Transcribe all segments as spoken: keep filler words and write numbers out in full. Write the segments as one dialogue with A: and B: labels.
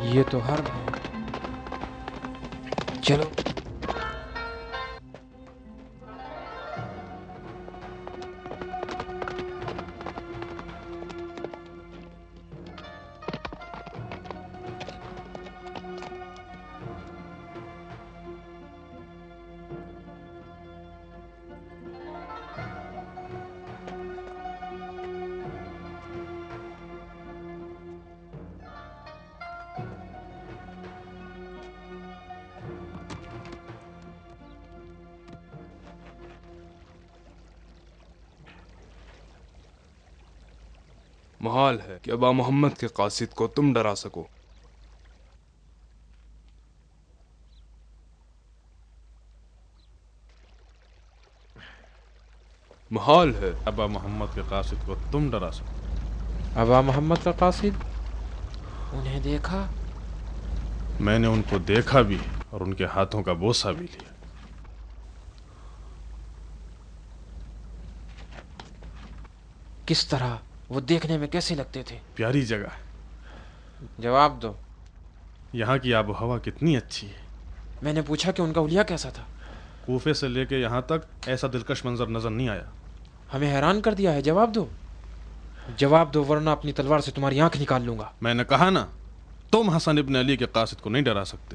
A: یہ تو حرب ہے. چلو.
B: محال ہے کہ ابا محمد کے قاصد کو تم ڈرا سکو. محال ہے
C: ابا محمد کے قاصد کو تم ڈرا سکو.
A: ابا محمد کا قاصد؟ انہیں دیکھا؟
C: میں نے ان کو دیکھا بھی اور ان کے ہاتھوں کا بوسہ بھی لیا.
A: کس طرح؟ وہ دیکھنے میں کیسے لگتے تھے؟
C: پیاری جگہ.
A: جواب دو.
C: یہاں کی آب و ہوا کتنی اچھی ہے.
A: میں نے پوچھا کہ ان کا حلیہ کیسا تھا.
C: کوفے سے لے کے یہاں تک ایسا دلکش منظر نظر نہیں آیا.
A: ہمیں حیران کر دیا ہے. جواب دو. جواب دو ورنہ اپنی تلوار سے تمہاری آنکھ نکال لوں گا.
C: میں نے کہا نا تم حسن ابن علی کے قاصد کو نہیں ڈرا سکتے.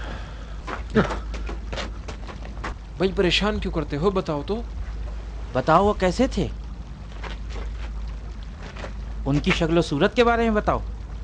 A: بھائی پریشان کیوں کرتے ہو؟ بتاؤ تو.
D: بتاؤ وہ کیسے تھے؟ ان کی شکل و صورت کے بارے میں بتاؤ.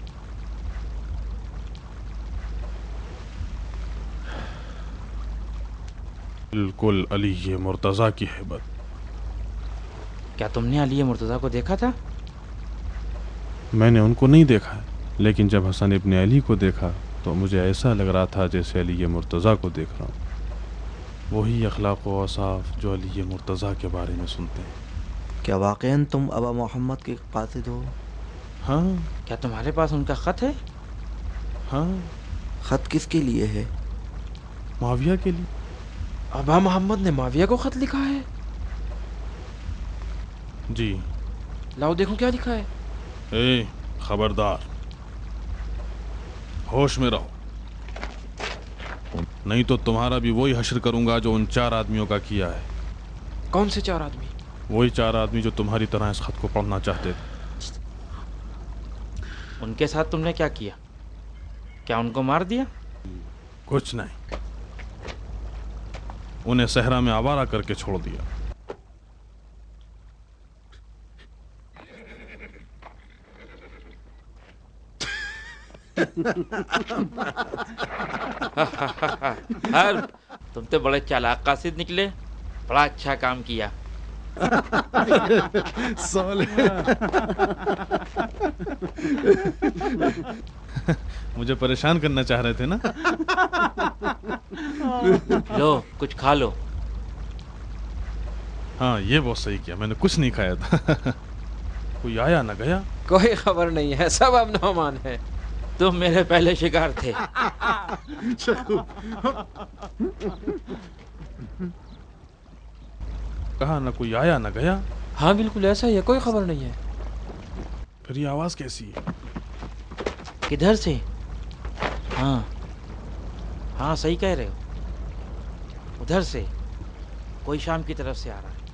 C: بالکل علی مرتضیٰ کی ہیبت.
D: کیا تم نے علی مرتضیٰ کو دیکھا تھا؟
C: میں نے ان کو نہیں دیکھا لیکن جب حسن ابن علی کو دیکھا تو مجھے ایسا لگ رہا تھا جیسے علی مرتضیٰ کو دیکھ رہا ہوں. وہی اخلاق و اوصاف جو علی مرتضیٰ کے بارے میں سنتے ہیں.
E: کیا واقعاً تم ابا محمد کے قاصد ہو؟
C: ہاں.
D: کیا تمہارے پاس ان کا خط ہے؟
C: ہاں.
E: خط کس کے لیے ہے؟
C: معاویہ کے لیے.
A: ابا محمد نے معاویہ کو خط لکھا ہے؟
C: جی.
A: لاؤ دیکھو کیا لکھا ہے.
C: اے خبردار، ہوش میں رہو نہیں تو تمہارا بھی وہی حشر کروں گا جو ان چار آدمیوں کا کیا ہے.
A: کون سے چار آدمی؟
C: وہی چار آدمی جو تمہاری طرح اس خط کو پڑھنا چاہتے تھے.
D: ان کے ساتھ تم نے کیا کیا؟ کیا ان کو مار دیا؟
C: کچھ نہیں، انہیں صحرا میں آوارہ کر کے چھوڑ دیا.
D: ہر تم تو بڑے چالاک قاصد نکلے. بڑا اچھا کام کیا.
C: مجھے پریشان کرنا چاہ رہے تھے نا.
D: لو کچھ کھا لو.
C: ہاں یہ بہت صحیح کیا، میں نے کچھ نہیں کھایا تھا. کوئی آیا نہ گیا.
A: کوئی خبر نہیں ہے، سب اب نعمان ہے.
D: تم میرے پہلے شکار تھے.
C: کہا نہ کوئی آیا نہ گیا.
A: ہاں بالکل ایسا ہی ہے، کوئی خبر نہیں ہے.
C: پھر یہ آواز کیسی ہے؟
D: کدھر سے؟ ہاں ہاں صحیح کہہ رہے ہو. ادھر سے کوئی شام کی طرف سے آ رہا ہے.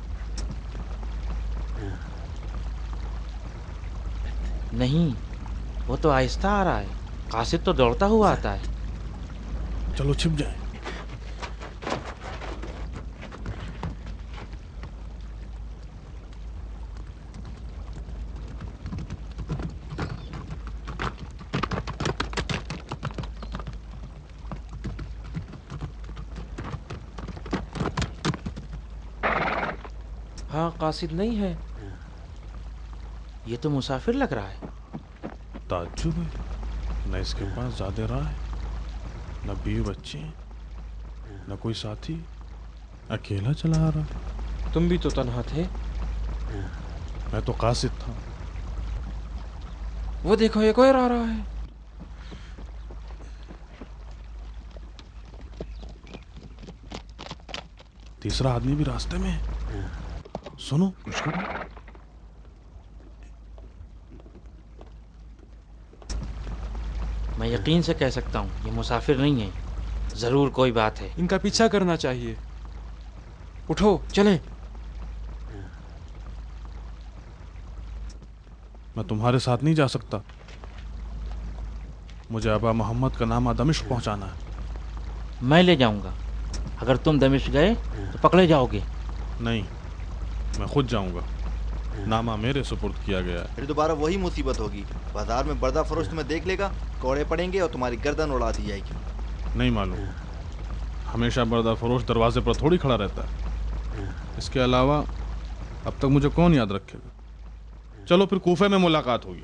D: نہیں وہ تو آہستہ آ رہا ہے. قاصد تو دوڑتا ہوا آتا ہے.
C: چلو چھپ جائیں.
A: ہاں قاصد نہیں ہے.
D: یہ تو مسافر لگ رہا ہے.
C: تعجب ہے، نہ اس کے پاس زیادہ راہ ہے، نہ بیوی بچے ہیں، نہ کوئی ساتھی. اکیلا چلا آ رہا.
A: تم بھی تو تنہا تھے.
C: میں تو قاصد تھا.
A: وہ دیکھو ایک اور آ رہا ہے.
C: تیسرا آدمی بھی راستے میں ہے. سنو کچھ کرو.
D: میں یقین سے کہہ سکتا ہوں یہ مسافر نہیں ہے، ضرور کوئی بات ہے۔
B: ان کا پیچھا کرنا چاہیے۔
A: اٹھو چلیں۔
C: میں تمہارے ساتھ نہیں جا سکتا، مجھے ابا محمد کا نامہ دمشق پہنچانا ہے۔
D: میں لے جاؤں گا، اگر تم دمشق گئے تو پکڑے جاؤ گے۔
C: نہیں، میں خود جاؤں گا، نامہ میرے سپرد کیا گیا ہے۔
E: پھر دوبارہ وہی مصیبت ہوگی، بازار میں بردہ فروش تمہیں دیکھ لے گا، کوڑے پڑیں گے اور تمہاری گردن اڑا دی جائے گی۔
C: نہیں معلوم، ہمیشہ بردہ فروش دروازے پر تھوڑی کھڑا رہتا ہے۔ اس کے علاوہ اب تک مجھے کون یاد رکھے گا؟ چلو پھر کوفے میں ملاقات ہوگی۔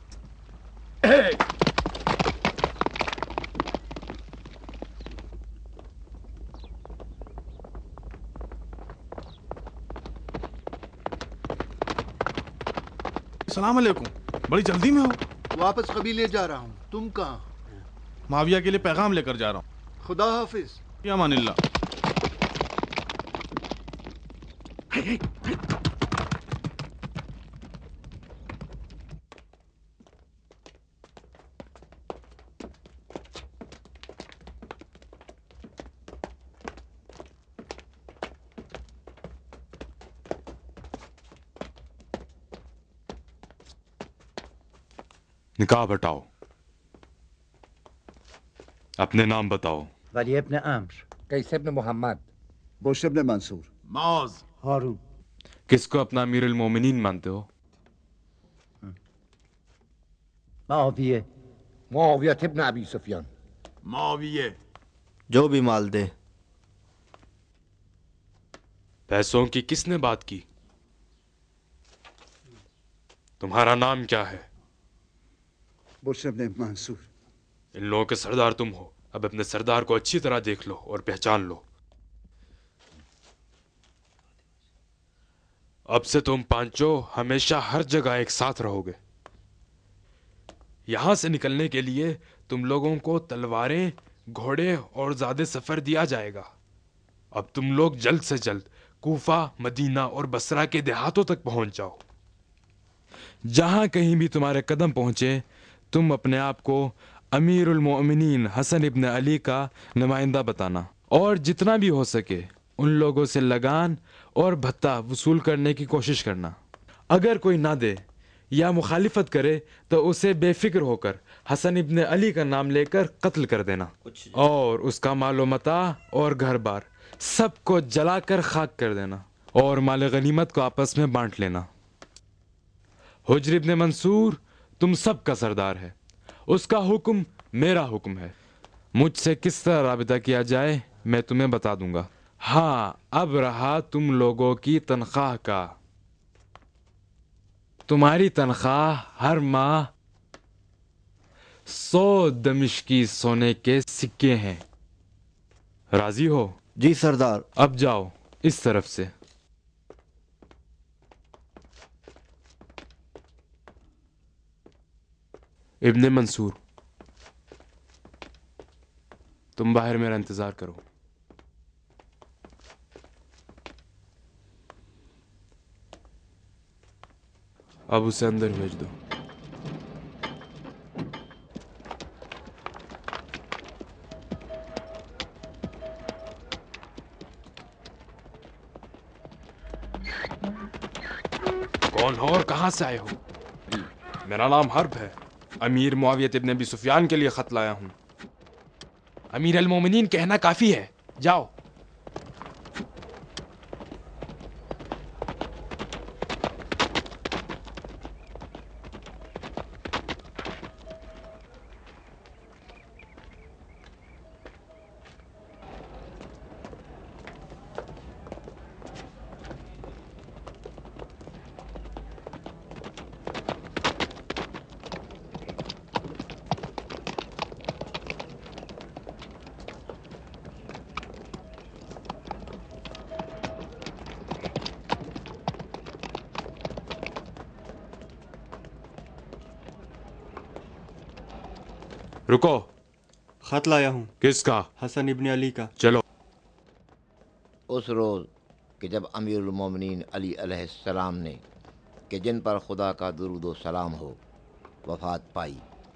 C: السلام علیکم، بڑی جلدی میں ہو؟
F: واپس قبیلے جا رہا ہوں، تم کہاں؟
C: معاویہ کے لیے پیغام لے کر جا رہا ہوں۔
F: خدا حافظ۔
C: فی امان اللہ۔
B: نکاح بتاؤ، اپنے نام بتاؤ۔
G: ولی ابن عمرو،
H: قیس ابن محمد،
F: بشر ابن منصور،
I: معاذ،
G: ہارون۔
B: کس کو اپنا امیر المومنین مانتے ہو؟
G: معاویہ،
H: معاویہ ابن ابی سفیان۔
I: معاویہ۔
E: جو بھی مال دے۔
B: پیسوں کی کس نے بات کی؟ تمہارا نام کیا ہے؟
F: بشر ابن منصور۔
B: ان لوگوں کے سردار تم ہو، اب اپنے سردار کو اچھی طرح دیکھ لو اور پہچان لو۔ اب سے تم پانچوں ہمیشہ ہر جگہ ایک ساتھ رہو گے۔ یہاں سے نکلنے کے لیے تم لوگوں کو تلواریں، گھوڑے اور زیادہ سفر دیا جائے گا۔ اب تم لوگ جلد سے جلد کوفہ، مدینہ اور بصرہ کے دیہاتوں تک پہنچ جاؤ۔ جہاں کہیں بھی تمہارے قدم پہنچے تم اپنے آپ کو امیر المؤمنین حسن ابن علی کا نمائندہ بتانا، اور جتنا بھی ہو سکے ان لوگوں سے لگان اور بھتہ وصول کرنے کی کوشش کرنا۔ اگر کوئی نہ دے یا مخالفت کرے تو اسے بے فکر ہو کر حسن ابن علی کا نام لے کر قتل کر دینا، اور اس کا مال و متاع اور گھر بار سب کو جلا کر خاک کر دینا، اور مال غنیمت کو آپس میں بانٹ لینا۔ حجر ابن منصور تم سب کا سردار ہے، اس کا حکم میرا حکم ہے۔ مجھ سے کس طرح رابطہ کیا جائے میں تمہیں بتا دوں گا۔ ہاں، اب رہا تم لوگوں کی تنخواہ کا۔ تمہاری تنخواہ ہر ماہ سو دمشقی سونے کے سکے ہیں۔ راضی ہو؟
E: جی سردار۔
B: اب جاؤ اس طرف سے۔ ابن منصور، تم باہر میرا انتظار کرو۔ اب اسے اندر بھیج دو۔ کون ہو اور کہاں سے آئے ہو؟ میرا نام حرب ہے، امیر معاویہ ابن ابی سفیان کے لیے خط لایا ہوں۔ امیر المومنین کہنا کافی ہے، جاؤ۔ رکو،
J: خط لایا ہوں۔
B: کس کا؟
J: حسن ابن علی کا۔
B: چلو۔
H: اس روز کہ جب امیر المومنین علی علیہ السلام نے، کہ جن پر خدا کا درود و سلام ہو، وفات پائی،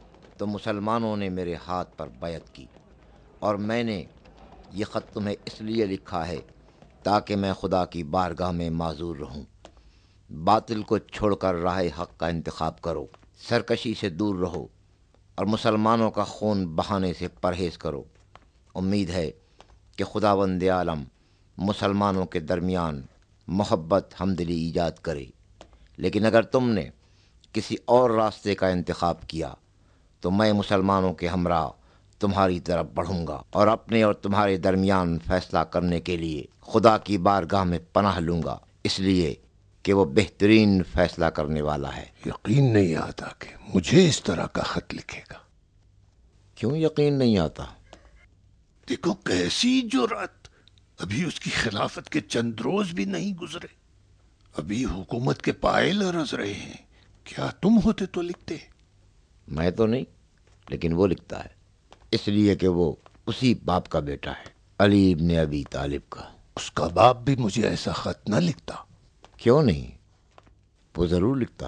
H: تو مسلمانوں نے میرے ہاتھ پر بیعت کی، اور میں نے یہ خط تمہیں اس لیے لکھا ہے تاکہ میں خدا کی بارگاہ میں معذور رہوں۔ باطل کو چھوڑ کر راہ حق کا انتخاب کرو، سرکشی سے دور رہو، اور مسلمانوں کا خون بہانے سے پرہیز کرو۔ امید ہے کہ خداوند عالم مسلمانوں کے درمیان محبت ہمدلی ایجاد کرے، لیکن اگر تم نے کسی اور راستے کا انتخاب کیا تو میں مسلمانوں کے ہمراہ تمہاری طرف بڑھوں گا اور اپنے اور تمہارے درمیان فیصلہ کرنے کے لیے خدا کی بارگاہ میں پناہ لوں گا، اس لیے کہ وہ بہترین فیصلہ کرنے والا ہے۔
F: یقین نہیں آتا کہ مجھے اس طرح کا خط لکھے گا۔
H: کیوں یقین نہیں آتا؟
F: دیکھو کیسی جرأت! ابھی اس کی خلافت کے چند روز بھی نہیں گزرے، ابھی حکومت کے پائے لرز رہے ہیں۔ کیا تم ہوتے تو لکھتے؟
H: میں تو نہیں، لیکن وہ لکھتا ہے، اس لیے کہ وہ اسی باپ کا بیٹا ہے، علی ابن ابی طالب کا۔
F: اس کا باپ بھی مجھے ایسا خط نہ لکھتا۔
H: کیوں نہیں؟ وہ ضرور لکھتا۔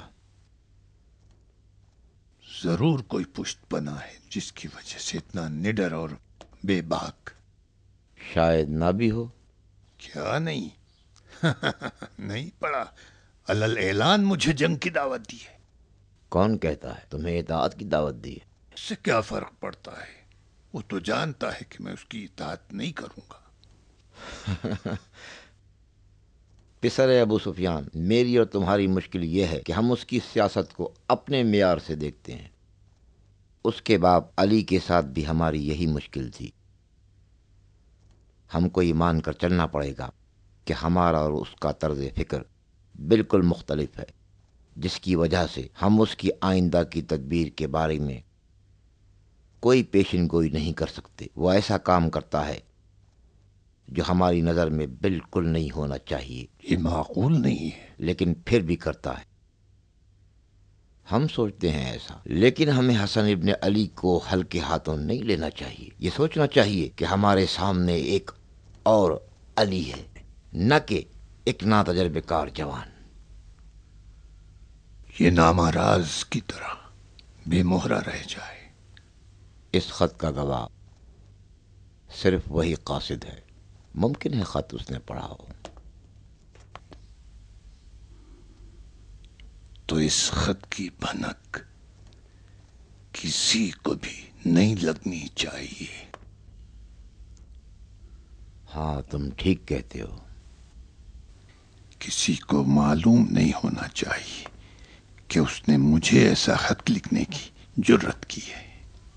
F: ضرور کوئی پشت پناہ ہے جس کی وجہ سے اتنا نڈر اور بے باک۔
H: شاید نہ بھی ہو۔
F: کیا نہیں؟ نہیں پڑا، علل اعلان مجھے جنگ کی دعوت دی ہے۔
H: کون کہتا ہے تمہیں اطاعت کی دعوت دی ہے؟
F: اس سے کیا فرق پڑتا ہے؟ وہ تو جانتا ہے کہ میں اس کی اطاعت نہیں کروں گا۔
H: پسر ابو سفیان، میری اور تمہاری مشکل یہ ہے کہ ہم اس کی سیاست کو اپنے معیار سے دیکھتے ہیں۔ اس کے باپ علی کے ساتھ بھی ہماری یہی مشکل تھی۔ ہم کو یہ مان کر چلنا پڑے گا کہ ہمارا اور اس کا طرز فکر بالکل مختلف ہے، جس کی وجہ سے ہم اس کی آئندہ کی تدبیر کے بارے میں کوئی پیشن گوئی نہیں کر سکتے۔ وہ ایسا کام کرتا ہے جو ہماری نظر میں بالکل نہیں ہونا چاہیے،
F: یہ معقول نہیں ہے۔
H: لیکن پھر بھی کرتا ہے۔ ہم سوچتے ہیں ایسا، لیکن ہمیں حسن ابن علی کو ہلکے ہاتھوں نہیں لینا چاہیے۔ یہ سوچنا چاہیے کہ ہمارے سامنے ایک اور علی ہے، نہ کہ ایک ناتجربہ کار جوان۔
F: یہ نامہ راز کی طرح بے مہرہ رہ جائے۔
H: اس خط کا گواہ صرف وہی قاصد ہے۔ ممکن ہے خط اس نے پڑھا ہو۔
F: تو اس خط کی بھنک کسی کو بھی نہیں لگنی چاہیے۔
H: ہاں تم ٹھیک کہتے ہو۔
F: کسی کو معلوم نہیں ہونا چاہیے کہ اس نے مجھے ایسا خط لکھنے کی جرت کی ہے۔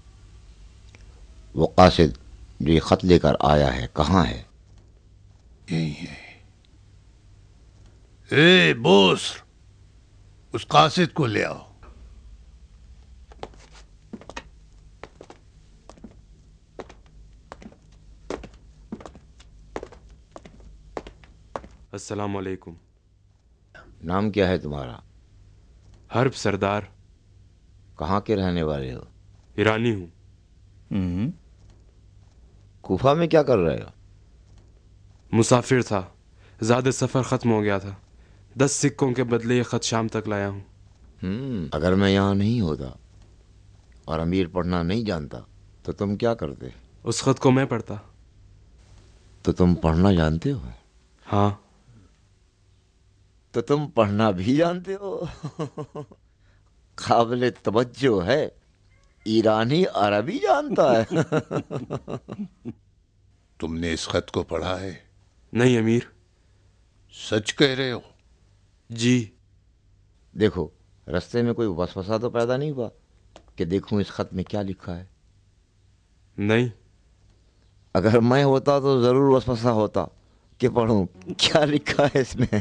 H: وہ قاصد جو یہ خط لے کر آیا ہے کہاں ہے؟
F: یہی ہے۔ اے بوسر، اس قاصد کو لے آؤ۔
B: السلام علیکم۔
H: نام کیا ہے تمہارا؟
B: حرب سردار۔
H: کہاں کے رہنے والے ہو؟
B: ایرانی ہوں۔
H: کوفہ میں کیا کر رہے ہو؟
B: مسافر تھا، زیادہ سفر ختم ہو گیا تھا، دس سکوں کے بدلے یہ خط شام تک لایا ہوں۔
H: ہم اگر میں یہاں نہیں ہوتا اور امیر پڑھنا نہیں جانتا تو تم کیا کرتے؟
B: اس خط کو میں پڑھتا۔
H: تو تم پڑھنا جانتے ہو؟
B: ہاں۔
H: تو تم پڑھنا بھی جانتے ہو؟ قابل توجہ ہے، ایرانی عربی جانتا ہے۔
F: تم نے اس خط کو پڑھا ہے؟
B: نہیں امیر۔
F: سچ کہہ رہے ہو؟
B: جی۔
H: دیکھو رستے میں کوئی وسوسہ تو پیدا نہیں ہوا کہ دیکھوں اس خط میں کیا لکھا ہے؟
B: نہیں۔
H: اگر میں ہوتا تو ضرور وسوسہ ہوتا کہ پڑھوں کیا لکھا ہے اس میں۔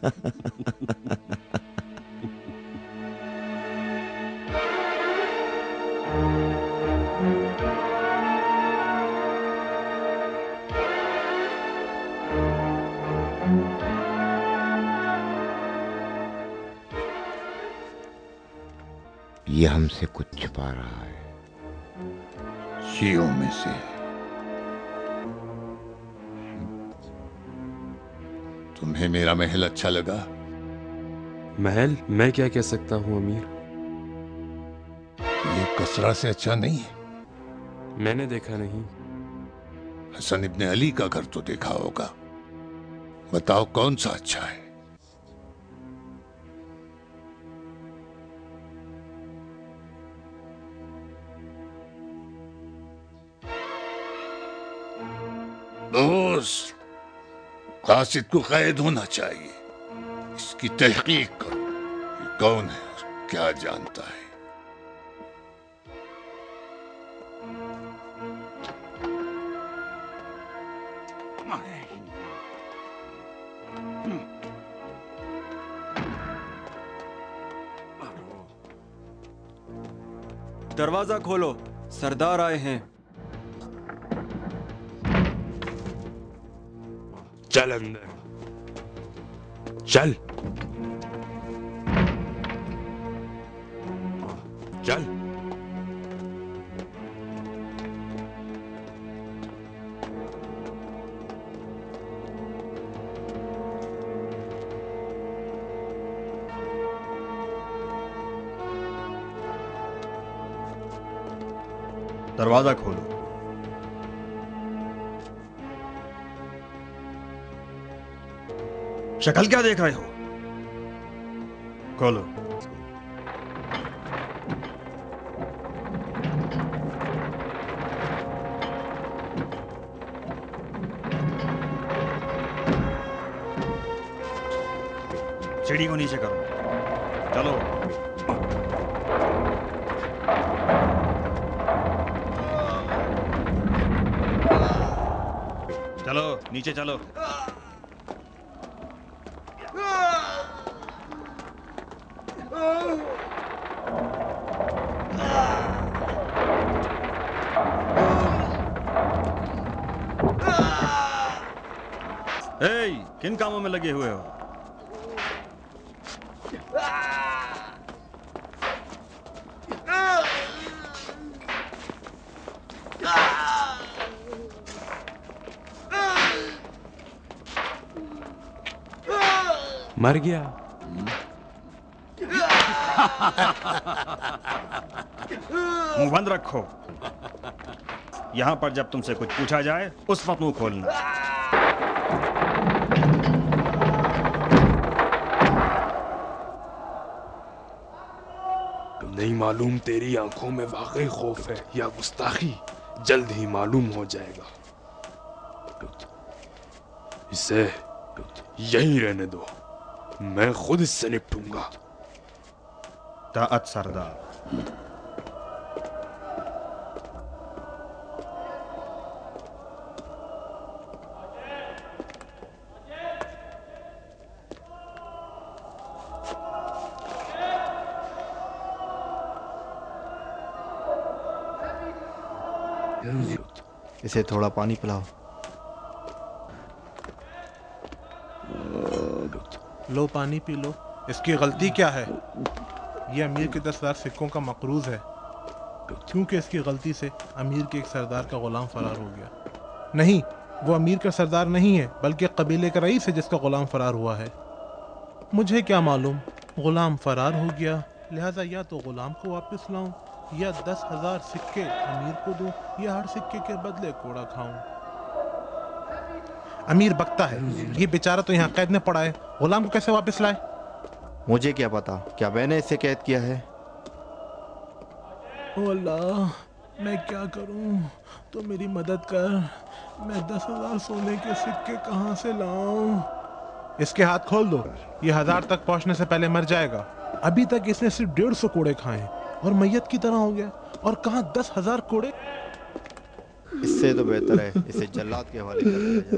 H: یہ ہم سے کچھ چھپا رہا ہے۔
F: شیعوں میں سے تمہیں میرا محل اچھا لگا؟
B: محل؟ میں کیا کہہ سکتا ہوں امیر؟
F: یہ बसरा से अच्छा नहीं है?
B: मैंने देखा नहीं।
F: हसन इब्न अली का घर तो देखा होगा, बताओ कौन सा अच्छा है? दोस्त, कासिद को कैद होना चाहिए। इसकी तहकीक करो, ये कौन है और क्या जानता है।
J: दरवाजा खोलो, सरदार आए हैं।
B: चल अंदर, चल चल।
J: दरवाजा खोलो। शक्ल क्या देख रहे हो? खोलो। सीढ़ी को नीचे करो, चलो। चलो नीचे चलो। ए, किन कामों में लगे हुए हो?
B: मर गया।
J: मुंह बंद रखो। यहां पर जब तुमसे कुछ पूछा जाए उस वक्त मुंह खोलना।
B: नहीं मालूम तेरी आंखों में वाकई खौफ है या गुस्ताखी, जल्द ही मालूम हो जाएगा। इसे यहीं रहने दो, मैं खुद इससे निपटूंगा।
J: ताअत सरदार।
E: इसे थोड़ा पानी पिलाओ।
I: लो पानी पी लो। इसकी गलती क्या है? ये अमीर के दस हजार सिक्कों का मकरूज है, क्योंकि इसकी गलती से अमीर के एक सरदार का गुलाम फरार हो गया। नहीं, वो अमीर का सरदार नहीं है, बल्कि कबीले का रईस है जिसका गुलाम फरार हुआ है। मुझे क्या मालूम, गुलाम फरार हो गया, लिहाजा या तो गुलाम को वापस लाऊं या दस हजार सिक्के अमीर को दूं या हर सिक्के के बदले कोड़ा खाऊं। अमीर बकता है, ये बेचारा तो यहाँ कैद में पड़ा है, गुलाम को कैसे वापस लाए?
E: मुझे क्या पता, क्या मैंने इसे कैद किया है?
I: ओ अल्लाह, मैं क्या करूं? तो मेरी मदद कर। मैं दस हजार सोने के सिक्के कहाँ से लाऊं? इसके हाथ खोल दो, ये हजार तक पहुंचने से पहले मर जाएगा। अभी तक इसने सिर्फ डेढ़ सौ कोड़े खाए और मैयत की तरह हो गया, और कहाँ दस हजार कोड़े।
E: इससे तो बेहतर है इसे जल्लाद के हवाले कर दिया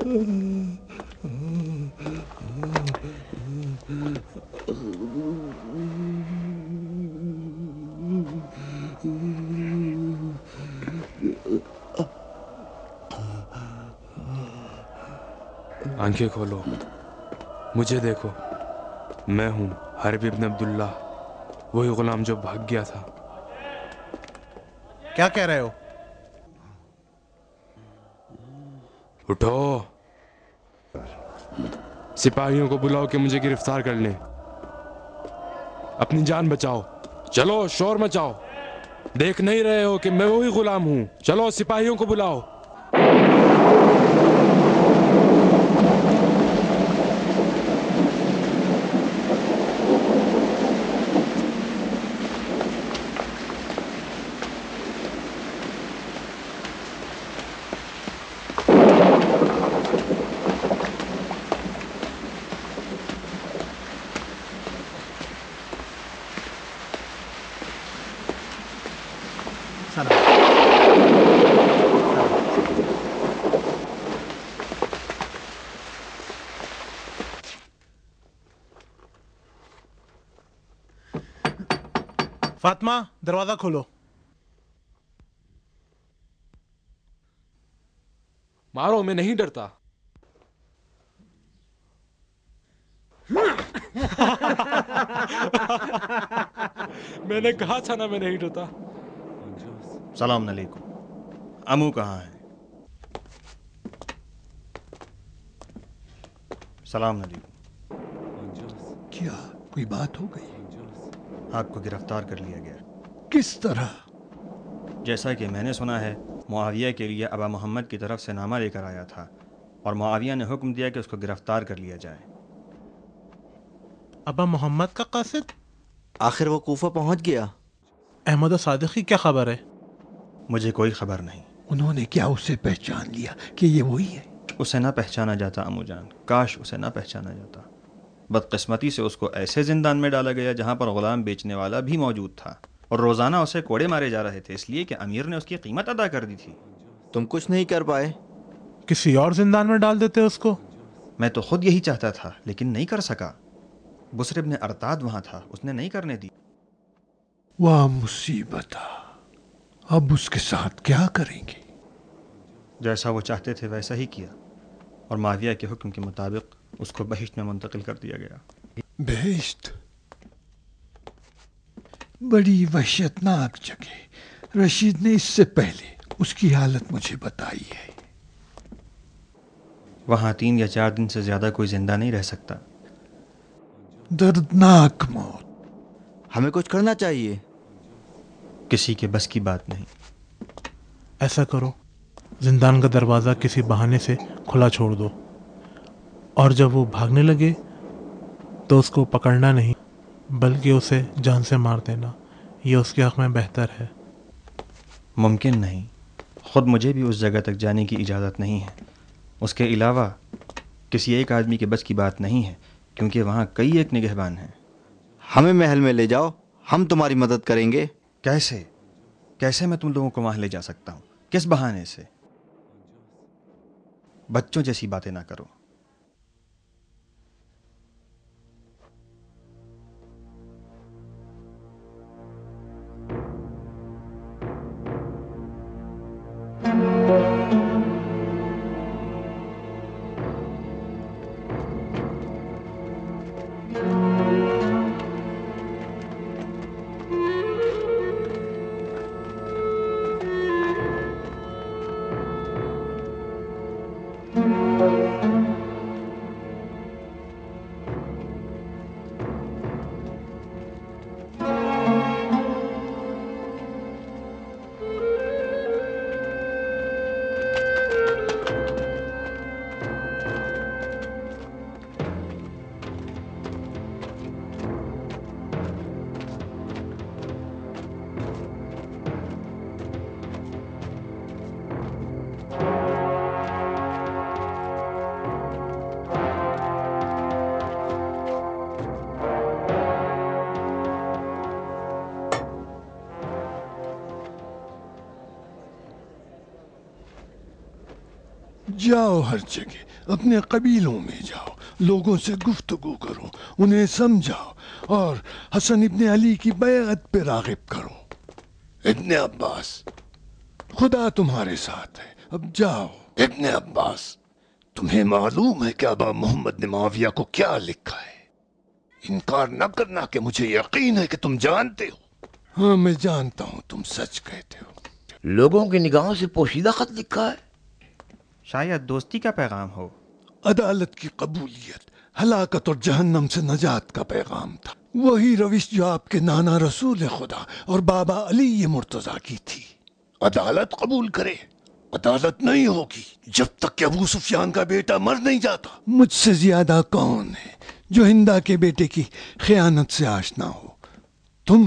B: जाए। आंखें खोलो, मुझे देखो, मैं हूं हरब इब्न अब्दुल्ला, वही गुलाम जो भाग गया था।
I: क्या कह रहे हो?
B: उठो, सिपाहियों को बुलाओ कि मुझे गिरफ्तार कर लें। अपनी जान बचाओ, चलो शोर मचाओ। دیکھ نہیں رہے ہو کہ میں وہی غلام ہوں؟ چلو سپاہیوں کو بلاؤ.
I: فاطمہ دروازہ کھولو.
B: مارو، میں نہیں ڈرتا. میں نے کہا تھا نا میں نہیں ڈرتا.
J: سلام علیکم. امو کہاں ہے؟ سلام علیکم.
F: کیا کوئی بات ہو گئی؟
J: آپ کو گرفتار کر لیا گیا.
F: کس طرح؟
J: جیسا کہ میں نے سنا ہے معاویہ کے لیے ابا محمد کی طرف سے نامہ لے کر آیا تھا اور معاویہ نے حکم دیا کہ اس کو گرفتار کر لیا جائے.
I: ابا محمد کا قاصد؟
E: آخر وہ کوفہ پہنچ گیا؟
I: احمد صادق کی کیا خبر ہے؟
J: مجھے کوئی خبر نہیں.
F: انہوں نے کیا اسے پہچان لیا کہ یہ وہی ہے؟
J: اسے نہ پہچانا جاتا امو جان، کاش اسے نہ پہچانا جاتا. بدقسمتی سے اس کو ایسے زندان میں ڈالا گیا جہاں پر غلام بیچنے والا بھی موجود تھا اور روزانہ اسے کوڑے مارے جا رہے تھے اس لیے کہ امیر نے اس کی قیمت ادا کر دی تھی.
E: تم کچھ نہیں کر پائے؟
I: کسی اور زندان میں ڈال دیتے اس کو.
J: میں تو خود یہی چاہتا تھا لیکن نہیں کر سکا. بسر ابن ارتاد وہاں تھا، اس نے نہیں کرنے دی.
F: واہ مصیبت، اب اس کے ساتھ کیا کریں گے؟
J: جیسا وہ چاہتے تھے ویسا ہی کیا اور معاویہ کے حکم کے مطابق اس کو بہشت میں منتقل کر دیا گیا.
F: بہشت؟ بڑی وحشتناک جگہ. رشید نے اس سے پہلے اس کی حالت مجھے بتائی ہے.
J: وہاں تین یا چار دن سے زیادہ کوئی زندہ نہیں رہ سکتا.
F: دردناک موت.
E: ہمیں کچھ کرنا چاہیے.
J: کسی کے بس کی بات نہیں.
I: ایسا کرو، زندان کا دروازہ کسی بہانے سے کھلا چھوڑ دو اور جب وہ بھاگنے لگے تو اس کو پکڑنا نہیں بلکہ اسے جان سے مار دینا. یہ اس کے حق میں بہتر ہے.
J: ممکن نہیں. خود مجھے بھی اس جگہ تک جانے کی اجازت نہیں ہے. اس کے علاوہ کسی ایک آدمی کے بس کی بات نہیں ہے کیونکہ وہاں کئی ایک نگہبان ہیں.
E: ہمیں محل میں لے جاؤ، ہم تمہاری مدد کریں گے.
J: کیسے کیسے میں تم لوگوں کو وہاں لے جا سکتا ہوں؟ کس بہانے سے؟ بچوں جیسی باتیں نہ کرو.
F: جاؤ، ہر جگہ اپنے قبیلوں میں جاؤ، لوگوں سے گفتگو کرو، انہیں سمجھاؤ اور حسن ابن علی کی بیعت پہ راغب کرو. ابن عباس، خدا تمہارے ساتھ ہے، اب جاؤ. ابن عباس، تمہیں معلوم ہے کہ ابا محمد نے معاویہ کو کیا لکھا ہے؟ انکار نہ کرنا کہ مجھے یقین ہے کہ تم جانتے ہو. ہاں میں جانتا ہوں، تم سچ کہتے ہو.
H: لوگوں کی نگاہوں سے پوشیدہ خط لکھا ہے.
J: شاید دوستی کا پیغام ہو.
F: عدالت کی قبولیت हलाकत और जहन्नम से नजात का पैगाम था। वही रविश जो आपके नाना रसूल खुदा और बाबा अली ये मुर्तजा की थी। अदालत कबूल करे, अदालत नहीं होगी जब तक कि अबू सुफियान का बेटा मर नहीं जाता। मुझसे ज्यादा कौन है जो हिंदा के बेटे की खयानत से आशना हो? तुम?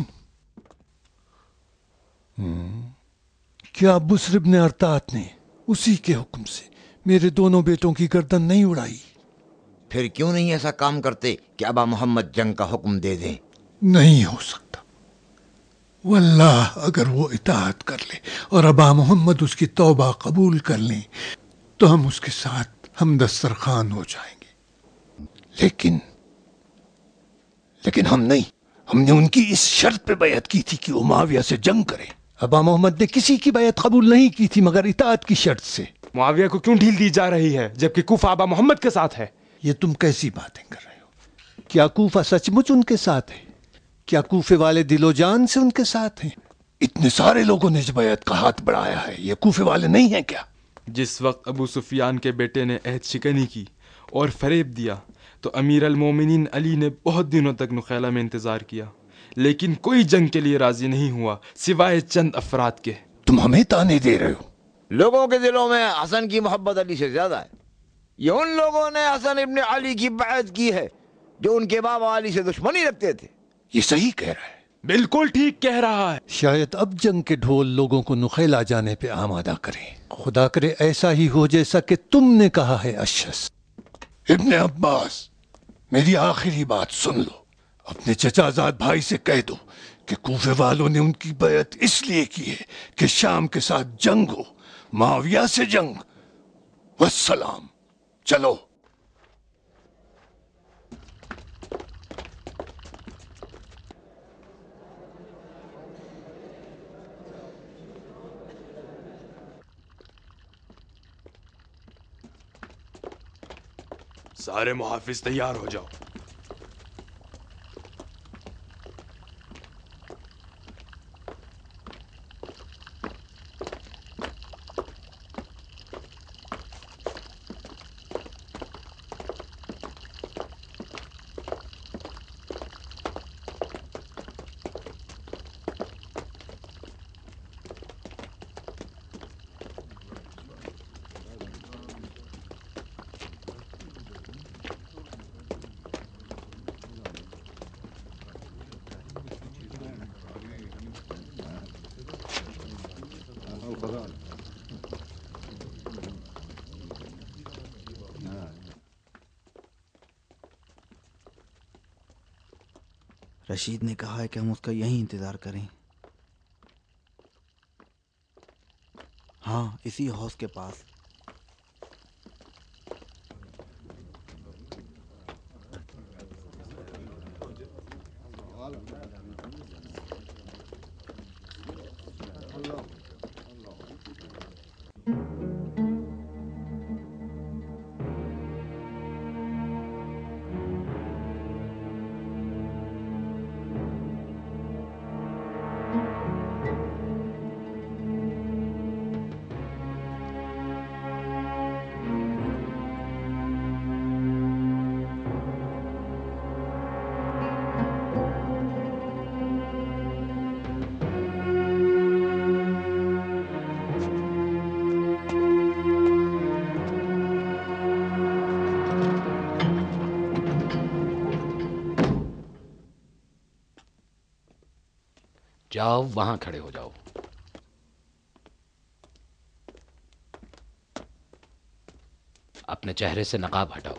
F: क्या बुस्र इब्न अरतात ने उसी के हुक्म से मेरे दोनों बेटों की गर्दन नहीं उड़ाई?
H: फिर क्यों नहीं ऐसा काम करते कि अबा मोहम्मद जंग का हुक्म दे दें?
F: नहीं हो सकता। वल्लाह अगर वो इताअत कर ले और अबा मोहम्मद उसकी तौबा कबूल कर लें तो हम उसके साथ हम दस्तरखान हो जाएंगे। लेकिन लेकिन हम नहीं। हमने उनकी इस शर्त पे बैत की थी कि वो मुआविया से जंग करें। अबा मोहम्मद ने किसी की बैत कबूल नहीं की थी मगर इताअत की शर्त से।
B: मुआविया को क्यों ढील दी जा रही है जबकि कूफा अबा मोहम्मद के साथ है?
F: ये तुम कैसी बातें कर रहे हो? क्या कूफा सचमुच उनके साथ है? क्या कूफे वाले दिलो जान से उनके साथ हैं? इतने सारे लोगों ने बैत का हाथ बढ़ाया है, ये कूफे वाले नहीं हैं क्या?
B: जिस वक्त अबू सुफियान के बेटे ने अहद शिकनी की और फरेब दिया तो अमीर अल मोमिनीन अली ने बहुत दिनों तक नुखैला में इंतजार किया, लेकिन कोई जंग के लिए राजी नहीं हुआ सिवाय चंद अफराद के।
F: तुम हमें ताने दे रहे हो?
H: लोगों के दिलों में हसन की मोहब्बत अली से ज्यादा है। ये उन लोगों ने हसन इब्न अली की बैत की है जो उनके बाबा अली से दुश्मनी रखते थे।
F: ये सही कह रहा है।
B: बिल्कुल ठीक कह रहा है।
F: शायद अब जंग के ढोल लोगों को नुखेला जाने पे आमादा करें। खुदा करे ऐसा ही हो जैसा कि तुमने कहा है। अशस इब्न अब्बास, मेरी आखिरी बात सुन लो। अपने चचाजाद भाई से कह दो कि कूफे वालों ने उनकी बैत इसलिए की है कि शाम के साथ जंग हो, मुआविया से जंग। वस्सलाम। चलो।
B: सारे मुहाफिज तैयार हो जाओ।
D: रशीद ने कहा है कि हम उसका यहीं इंतजार करें। हाँ, इसी हौज के पास।
K: जाओ, वहां खड़े हो जाओ। अपने चेहरे से नकाब हटाओ।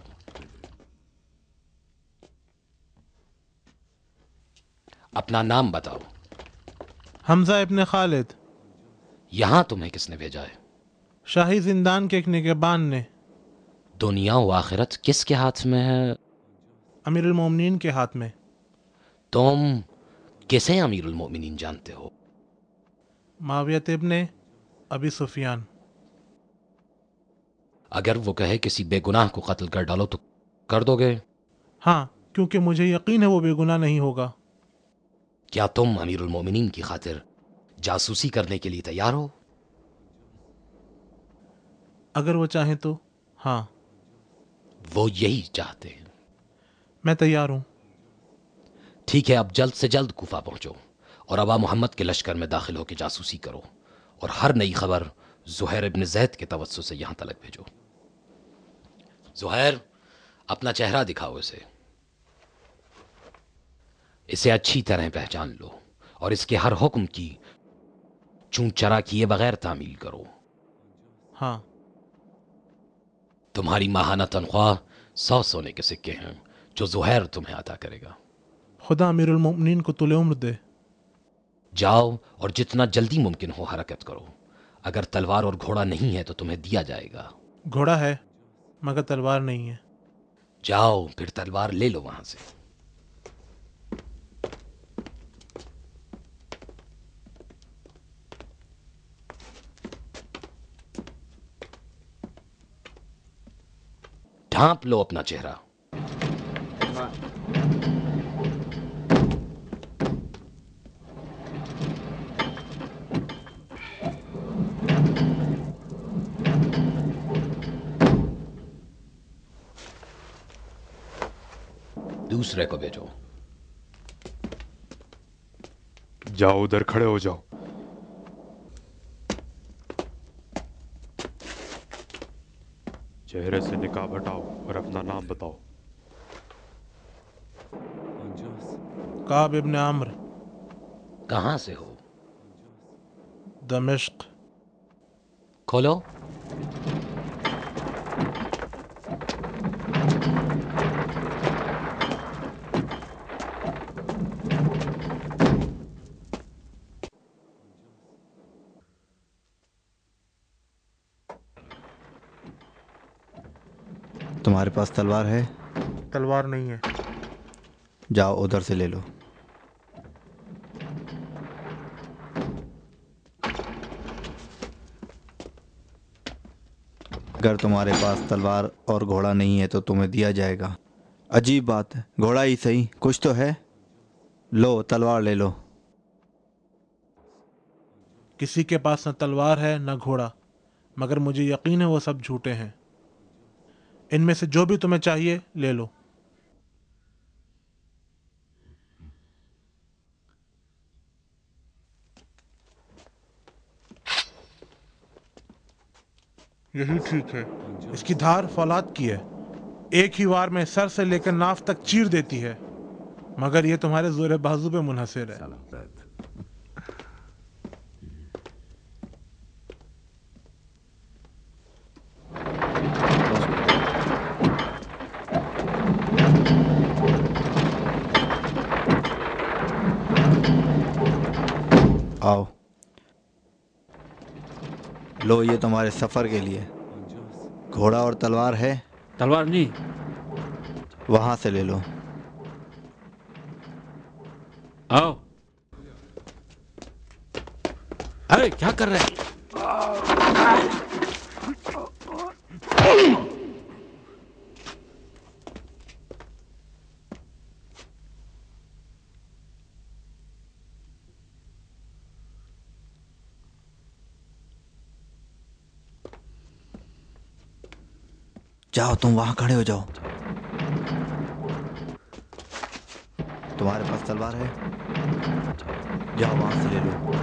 K: अपना नाम बताओ।
I: हमजा इब्न खालिद।
K: यहां तुम्हें किसने भेजा है?
I: शाही जिंदान के एक निगहबान ने।
K: दुनिया व आखिरत किसके हाथ में है?
I: अमीरुल मोमिनीन के हाथ में।
K: तुम किसे अमीरुल मोमिनीन जानते हो?
I: मुआविया इब्न अबी सुफियान।
K: अगर वो कहे किसी बेगुनाह को कत्ल कर डालो तो कर दोगे?
I: हाँ, क्योंकि मुझे यकीन है वो बेगुनाह नहीं होगा।
K: क्या तुम अमीरुल मोमिनीन की खातिर जासूसी करने के लिए तैयार हो?
I: अगर वो चाहे तो हाँ।
K: वो यही चाहते हैं।
I: मैं तैयार हूँ।
K: ठीक है, अब जल्द से जल्द कूफा पहुंचो और अबा मोहम्मद के लश्कर में दाखिल होकर जासूसी करो और हर नई खबर ज़ुहैर इब्न ज़ैद के तवस्सुत से यहाँ तलक भेजो। ज़ुहैर, अपना चेहरा दिखाओ इसे इसे अच्छी तरह पहचान लो और इसके हर हुक्म की चूं चरा किए बगैर तामील करो।
I: हाँ।
K: तुम्हारी माहाना तनख्वाह सौ सोने के सिक्के हैं जो ज़ुहैर तुम्हें अता करेगा।
I: खुदा अमीरुल मोमिनीन को तुले उम्र दे।
K: जाओ और जितना जल्दी मुमकिन हो हरकत करो। अगर तलवार और घोड़ा नहीं है तो तुम्हें दिया जाएगा।
I: घोड़ा है मगर तलवार नहीं है।
K: जाओ फिर तलवार ले लो वहां से। ढांप लो अपना चेहरा। दूसरे को भेजो।
B: जाओ उधर खड़े हो जाओ। चेहरे से निकाब हटाओ और अपना नाम बताओ।
I: काब इब्न आम्र।
K: कहां से हो?
I: दमिश्क।
K: खोलो।
E: तुम्हारे पास तलवार है?
I: तलवार नहीं है।
E: जाओ उधर से ले लो। अगर तुम्हारे पास तलवार और घोड़ा नहीं है तो तुम्हें दिया जाएगा। अजीब बात है, घोड़ा ही सही, कुछ तो है। लो तलवार ले लो।
I: किसी के पास न तलवार है न घोड़ा, मगर मुझे यकीन है वो सब झूठे हैं। इनमें से जो भी तुम्हें चाहिए ले लो। यही ठीक है। इसकी धार फौलाद की है, एक ही वार में सर से लेकर नाफ तक चीर देती है, मगर ये तुम्हारे जोर बाजू पे मुनहसर है।
E: आओ, लो ये तुम्हारे सफर के लिए। घोड़ा और तलवार है?
D: तलवार नहीं।
E: वहां से ले लो।
D: आओ। अरे क्या कर रहे हैं?
E: जाओ तुम वहां खड़े हो जाओ। तुम्हारे पास तलवार है? जाओ वहां से ले लो।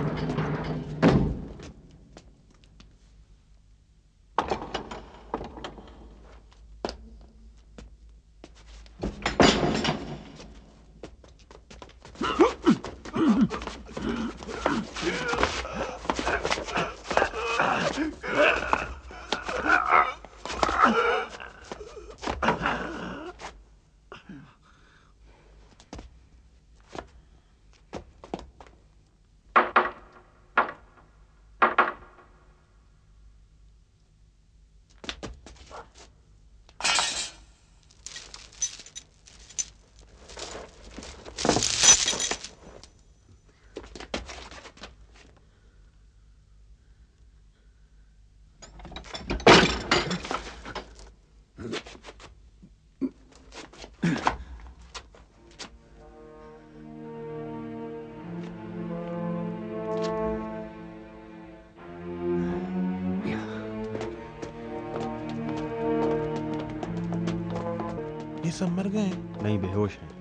I: ये सब मर गए हैं?
J: नहीं, बेहोश हैं।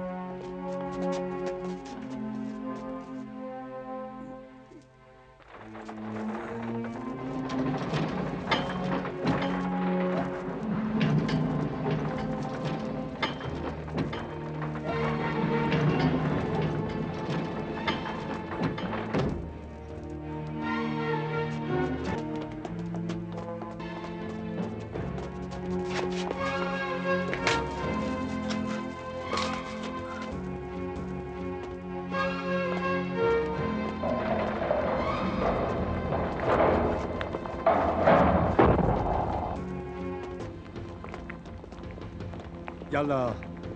L: يلا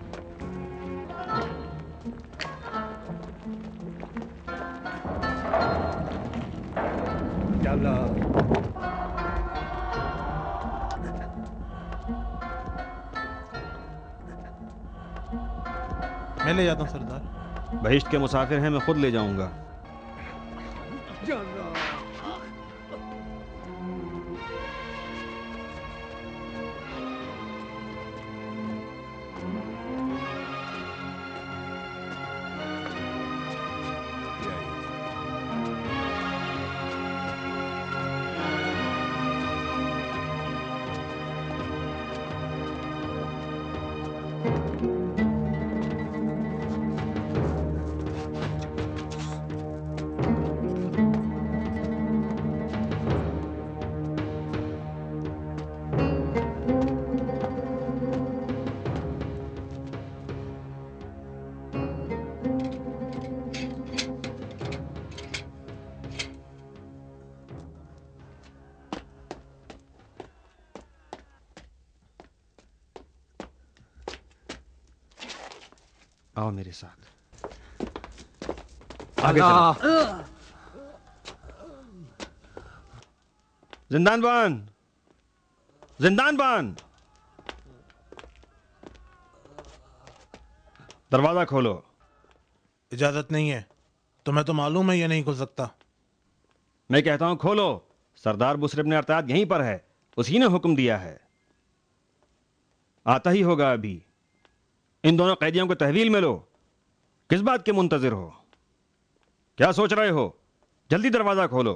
L: يلا
I: मैं ले जाता हूँ सरदार।
J: बहिश्त के मुसाफिर हैं, मैं खुद ले जाऊंगा।
L: يلا
J: आओ मेरे साथ। आगे चलो। जिंदान बान, जिंदान बान, दरवाजा खोलो।
I: इजाजत नहीं है। तुम्हें तो मालूम है ये नहीं खुल सकता।
J: मैं कहता हूं खोलो। सरदार बुसर इब्न अरताद यहीं पर है, उसी ने हुक्म दिया है। आता ही होगा अभी। इन दोनों कैदियों को तहवील में लो। किस बात के मुंतजिर हो? क्या सोच रहे हो? जल्दी दरवाजा खोलो।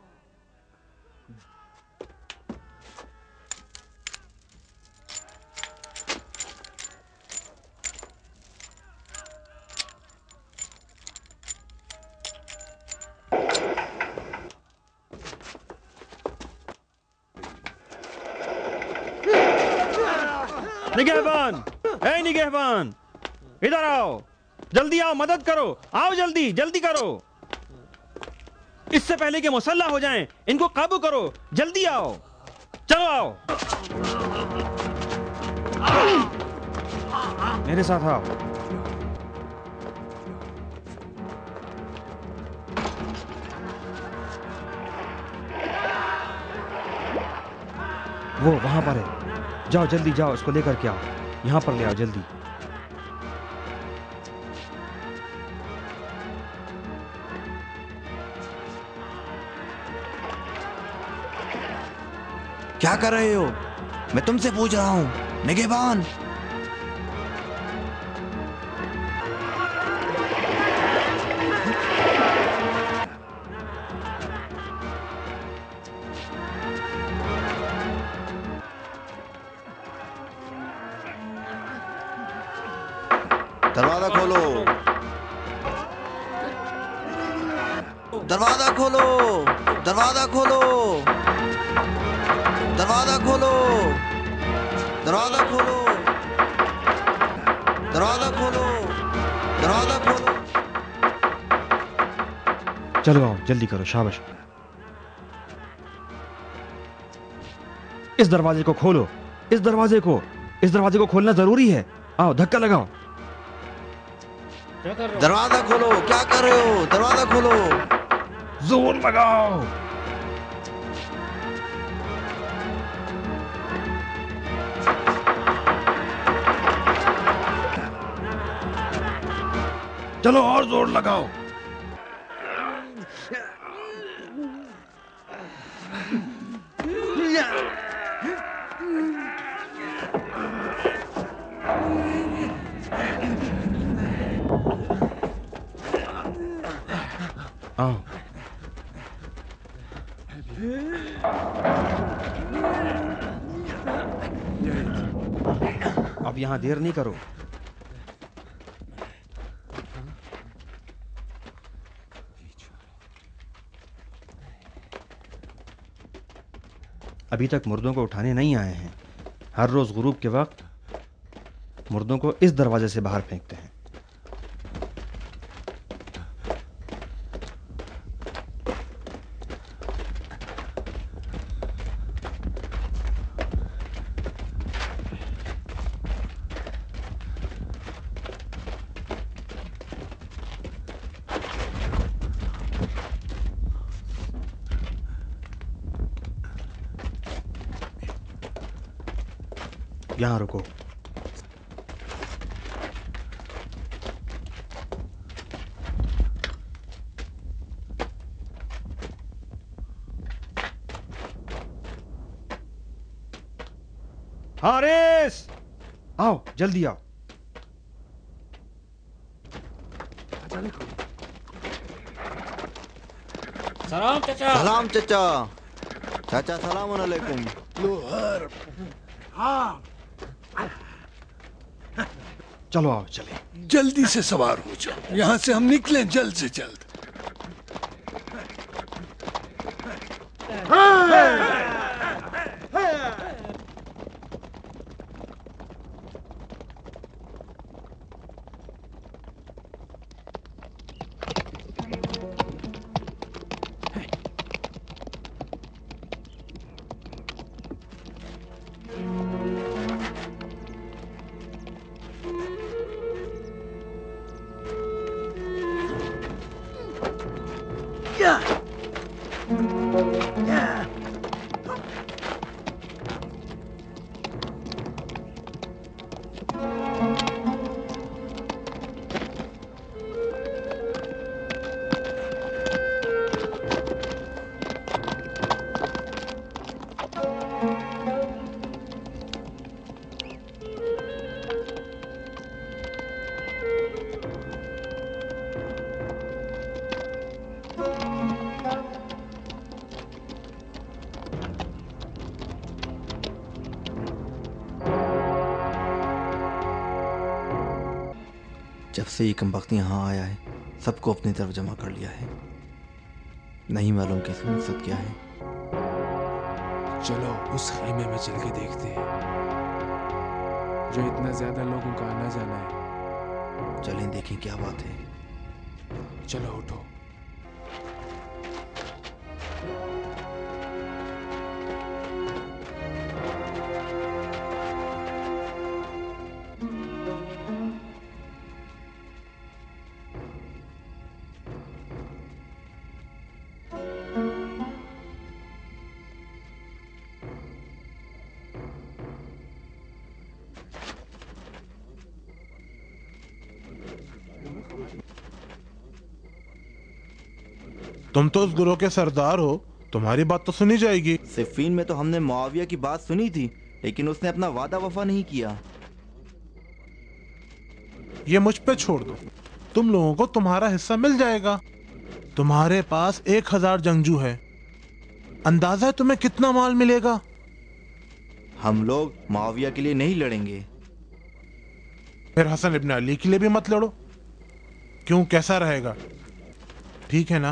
J: निगहबान, ए निगहबान, इधर आओ, जल्दी आओ, मदद करो, आओ जल्दी, जल्दी करो। इससे पहले कि मुसल्ला हो जाएं, इनको काबू करो, जल्दी आओ, चलो आओ, मेरे साथ आओ। वो वहां पर है, जाओ जल्दी जाओ, इसको लेकर के आओ, यहां पर ले आओ जल्दी।
E: क्या कर रहे हो? मैं तुमसे पूछ रहा हूं, निगहबान। दरवाजा खोलो, दरवाजा खोलो, दरवाजा खोलो, दरवाजा खोलो, दरवाजा खोलो, दरवाजा खोलो, दरवाजा खोलो।
J: चलो आओ, जल्दी करो, शाबाश। इस दरवाजे को खोलो, इस दरवाजे को, इस दरवाजे को खोलना जरूरी है। आओ, धक्का लगाओ।
E: दरवाजा खोलो, क्या कर रहे हो? दरवाजा खोलो,
J: जोर लगाओ। चलो और जोर लगाओ। आओ। अब यहाँ देर नहीं करो। अभी तक मुर्दों को उठाने नहीं आए हैं। हर रोज गुरूब के वक्त मुर्दों को इस दरवाजे से बाहर फेंकते हैं। यहाँ रुको। हारिस, आओ जल्दी आओ।
D: सलाम चाचा।
E: सलाम चाचा। चाचा सलाम अलैकुम।
F: लोहार।
D: हाँ।
J: चलो आओ चले।
F: जल्दी से सवार हो जाओ, यहाँ से हम निकलें जल्द से जल्द।
E: जब से ये कमबख्त यहाँ आया है सबको अपनी तरफ जमा कर लिया है। नहीं मालूम कि इसका मकसद क्या है।
B: चलो उस खेमे में चल के देखते हैं जो इतना ज्यादा लोगों का आना जाना है।
E: चलें देखें क्या बात है।
B: चलो उठो।
I: तुम तो उस गुरोह के सरदार हो, तुम्हारी बात तो सुनी जाएगी।
E: सिफीन में तो हमने मुआविया की बात सुनी थी, लेकिन उसने अपना वादा वफा नहीं किया।
I: ये मुझ पे छोड़ दो, तुम लोगों को तुम्हारा हिस्सा मिल जाएगा। तुम्हारे पास एक हजार जंगजू है, अंदाजा है तुम्हें कितना माल मिलेगा?
E: हम लोग मुआविया के लिए नहीं लड़ेंगे।
I: फिर हसन इब्न अली के लिए भी मत लड़ो। क्यों, कैसा रहेगा? ठीक है ना?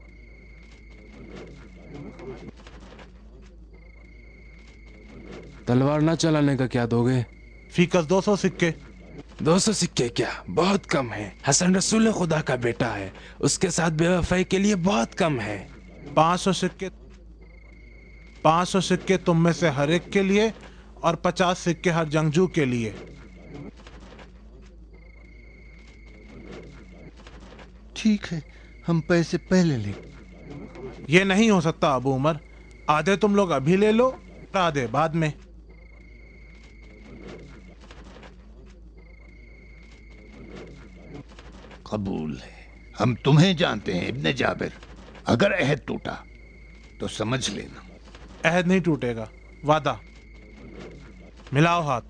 B: तलवार ना चलाने का क्या दोगे?
I: फीकस दो सौ सिक्के।
B: दो सौ सिक्के क्या, बहुत कम है। हसन रसूल खुदा का बेटा है, उसके साथ बेवफाई के लिए बहुत कम है।
I: पाँच सौ सिक्के पाँच सौ सिक्के तुम में से हर एक के लिए और पचास सिक्के हर जंगजू के लिए।
F: ठीक है, हम पैसे पहले लें।
I: ये नहीं हो सकता अबू उमर। आधे तुम लोग अभी ले लो, आधे बाद में।
F: कबूल है। हम तुम्हें जानते हैं इब्ने जाबिर। अगर अहद टूटा तो समझ लेना।
I: अहद नहीं टूटेगा, वादा। मिलाओ हाथ।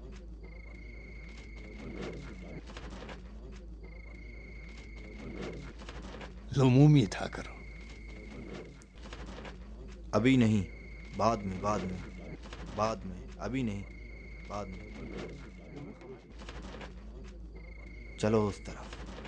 F: लो मुंह मीठा करो।
E: ابھی نہیں، بعد میں بعد میں بعد میں ابھی نہیں، بعد میں. چلو اس طرف.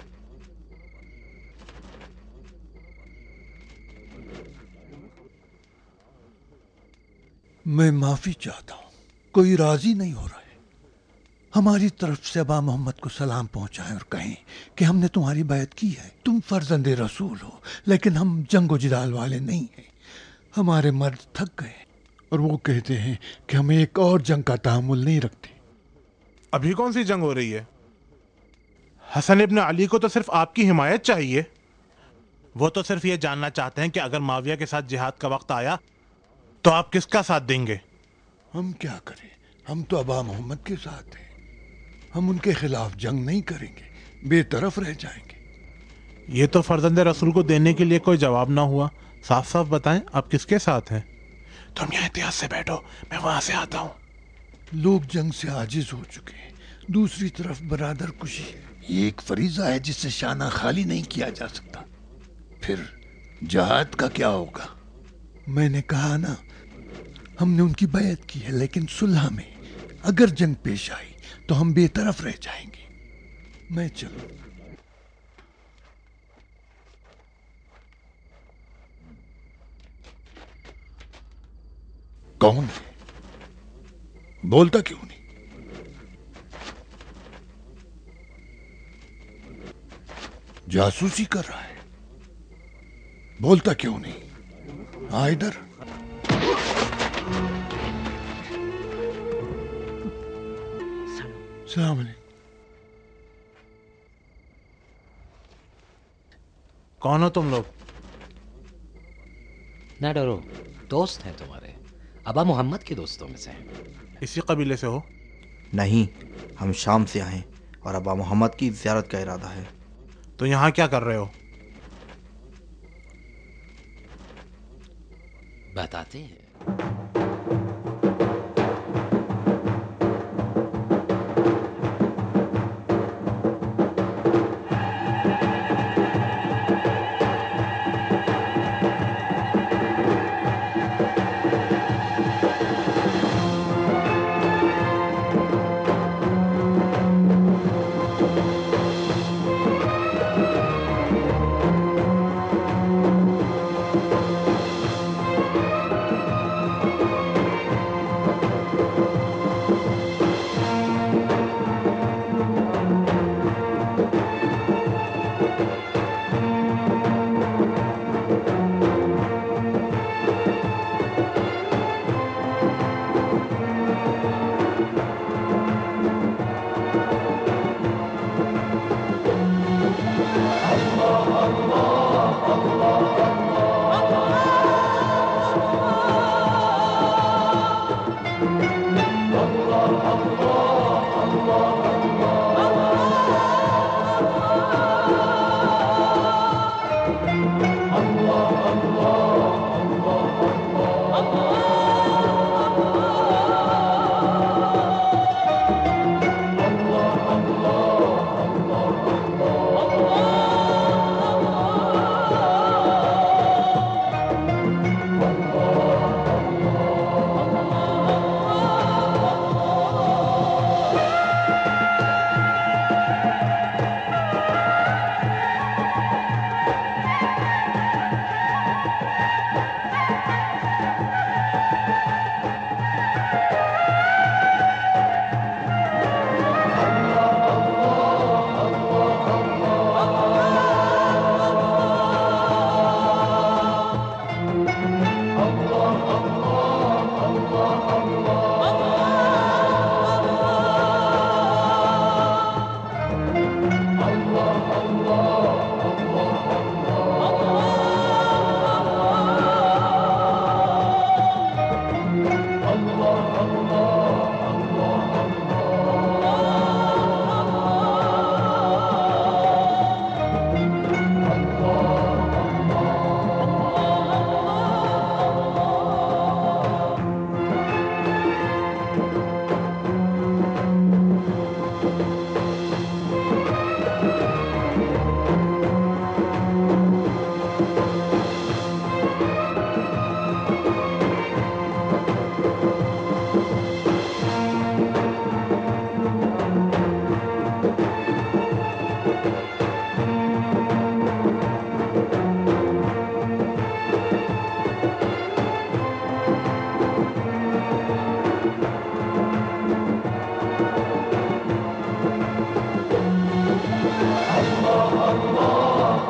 F: میں معافی چاہتا ہوں، کوئی راضی نہیں ہو رہا ہے. ہماری طرف سے ابا محمد کو سلام پہنچائیں اور کہیں کہ ہم نے تمہاری بیعت کی ہے. تم فرزند رسول ہو، لیکن ہم جنگ و جدال والے نہیں ہیں. ہمارے مرد تھک گئے اور وہ کہتے ہیں کہ ہم ایک اور جنگ کا تحمل نہیں رکھتے.
I: ابھی کون سی جنگ ہو رہی ہے؟ حسن ابن علی کو تو صرف آپ کی حمایت چاہیے. وہ تو صرف یہ جاننا چاہتے ہیں کہ اگر معاویہ کے ساتھ جہاد کا وقت آیا تو آپ کس کا ساتھ دیں گے؟
F: ہم کیا کریں، ہم تو ابا محمد کے ساتھ ہیں. ہم ان کے خلاف جنگ نہیں کریں گے، بے طرف رہ جائیں گے.
I: یہ تو فرزند رسول کو دینے کے لیے کوئی جواب نہ ہوا. صاف صاف بتائیں آپ کس کے ساتھ ہیں؟ تم یہاں احتیاط سے بیٹھو، میں وہاں سے آتا ہوں.
F: لوگ جنگ سے عاجز ہو چکے ہیں. دوسری طرف برادر کشی یہ ایک فریضہ ہے جس سے شانہ خالی نہیں کیا جا سکتا. پھر جہاد کا کیا ہوگا؟ میں نے کہا نا، ہم نے ان کی بیعت کی ہے، لیکن صلح میں اگر جنگ پیش آئی تو ہم بے طرف رہ جائیں گے. میں چلوں. کون ہے؟ بولتا کیوں نہیں؟ جاسوسی کر رہا ہے. بولتا کیوں نہیں؟ آ ادھر. السلام علیکم.
I: کون ہو تم لوگ؟
K: نہ ڈرو، دوست ہیں تمہارے، ابا محمد کے دوستوں میں سے ہیں.
I: اسی قبیلے سے ہو؟
E: نہیں، ہم شام سے آئے اور ابا محمد کی زیارت کا ارادہ ہے.
I: تو یہاں کیا کر رہے ہو؟
K: بتاتے ہیں.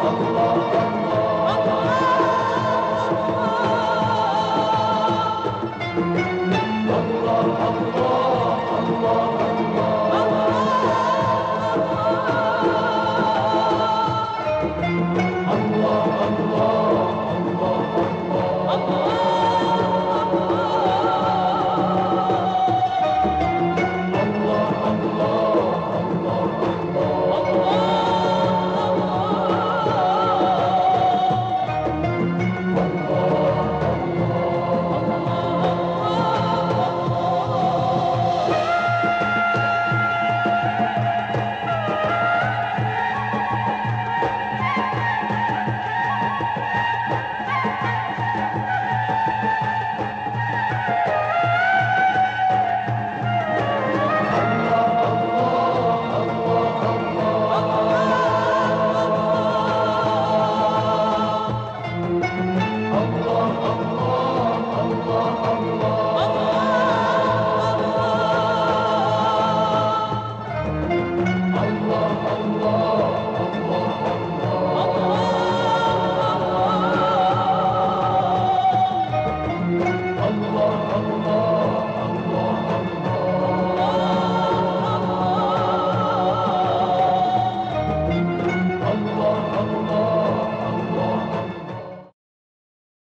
M: اللہ